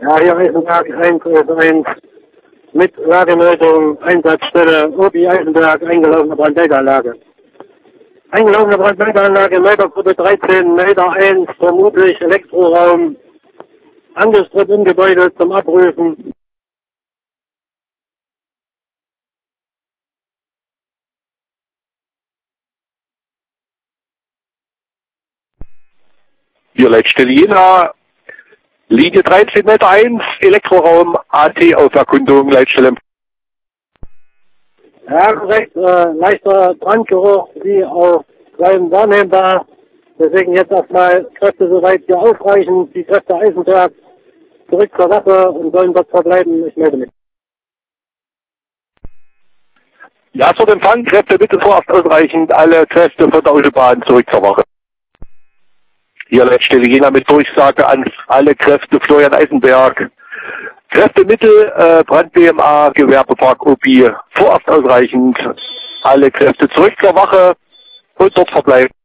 Ja, hier Eisenberg 1 mit Lagemeldung, Einsatzstelle, Obi Eisenberg, eingelaufene Brandmeldeanlage. Eingelaufene Brandmeldeanlage, Meldergruppe 13, Melder 1, vermutlich Elektroraum, Angestritt im Gebäude zum Abprüfen. Hier Leitstelle Jena, Linie 13 Meter 1, Elektroraum, AT auf Erkundung, Leitstelle. Ja, korrekt, leichter Brandgeruch, wie auch klein wahrnehmbar. Deswegen jetzt erstmal Kräfte soweit hier ausreichen, die Kräfte Eisenberg zurück zur Wache und sollen dort verbleiben. Ich melde mich. Ja, zur Empfang, Kräfte bitte vorerst ausreichend, alle Kräfte von der Autobahn zurück zur Wache. Hier Leitstelle Jena mit Durchsage an alle Kräfte Florian Eisenberg. Kräftemittel, Brand BMA, Gewerbepark OPI, vorerst ausreichend, alle Kräfte zurück zur Wache und dort verbleiben.